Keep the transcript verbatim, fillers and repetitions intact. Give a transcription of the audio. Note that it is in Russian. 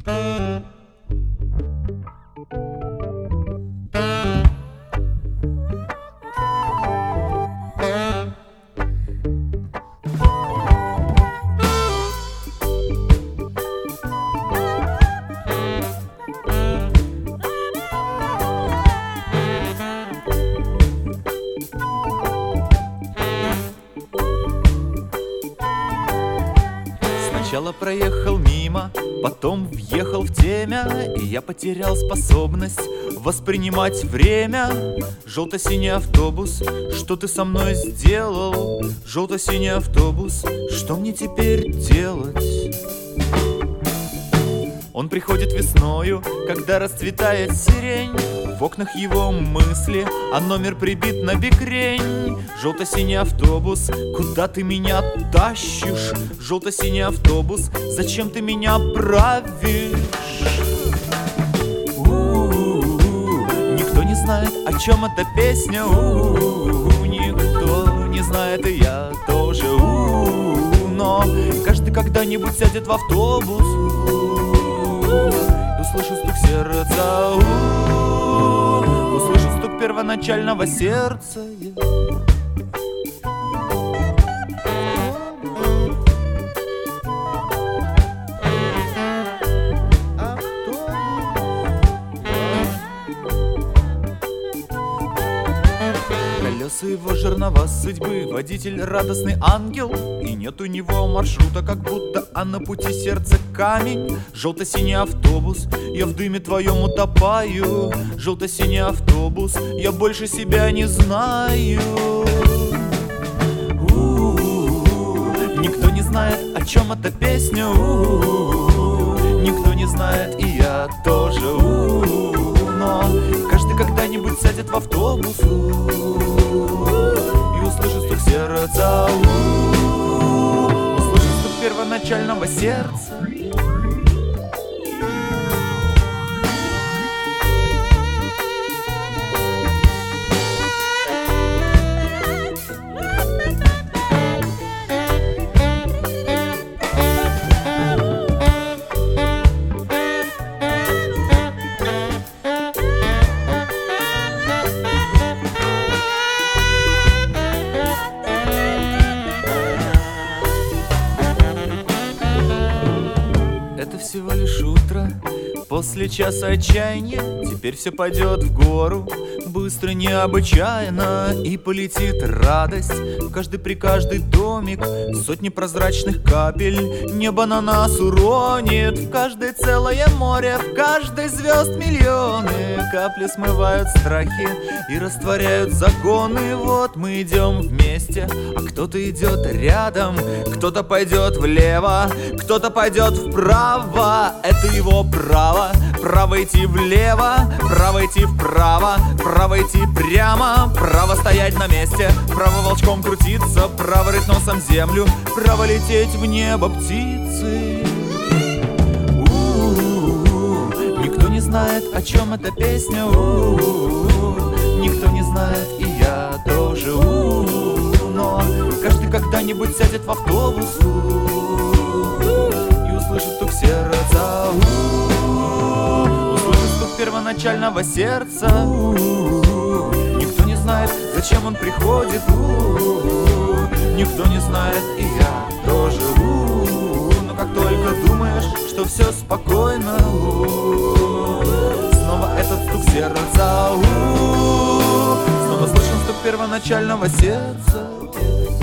Сначала проехал мимо, потом въехал в темя, и я потерял способность воспринимать время. Желто-синий автобус, что ты со мной сделал? Желто-синий автобус, что мне теперь делать? Он приходит весною, когда расцветает сирень. В окнах его мысли, а номер прибит на бикрень. Желто-синий автобус, куда ты меня тащишь? Желто-синий автобус, зачем ты меня правишь? У-у-у, никто не знает, о чем эта песня. У-у-у, никто не знает, и я тоже. У-у-у, но каждый когда-нибудь сядет в автобус и услышит стук сердца. У-у-у, услышит стук первоначального сердца. Колеса его жернова судьбы, водитель радостный ангел, и нет у него маршрута, как будто, а на пути сердце камень. Желто-синий автобус, я в дыме твоем утопаю. Желто-синий автобус, я больше себя не знаю. У-у-у, никто не знает, о чем эта песня. У-у-у, никто не знает, и я тоже. У-у-у, но каждый когда-нибудь сядет в автобус и услышит стук сердца. У-у-у, услышит стук первоначального сердца. Это всего лишь утро, после часа отчаяния. Теперь все пойдет в гору, быстро, необычайно. И полетит радость в каждый при каждый домик. Сотни прозрачных капель небо на нас уронит. В каждой целое море, в каждой звезд миллионы. Капли смывают страхи и растворяют законы. Вот мы идем вместе, а кто-то идет рядом. Кто-то пойдет влево, кто-то пойдет вправо. Это его право, право идти влево, право идти вправо, право идти прямо, право стоять на месте, право волчком крутиться, право рыть носом землю, право лететь в небо птицы. У-у-у, никто не знает, о чем эта песня. У-у-у, никто не знает, и я тоже. У-у-у, но каждый когда-нибудь сядет в автобус и услышит стук сердца. У-у-у, услышит стук первоначального сердца. У-у-у, никто не знает, зачем он приходит. У-у-у, никто не знает, и я тоже. У-у-у, но как только думаешь, что все спокойно, у-у-у, снова этот стук сердца. У-у-у, снова слышен стук первоначального сердца.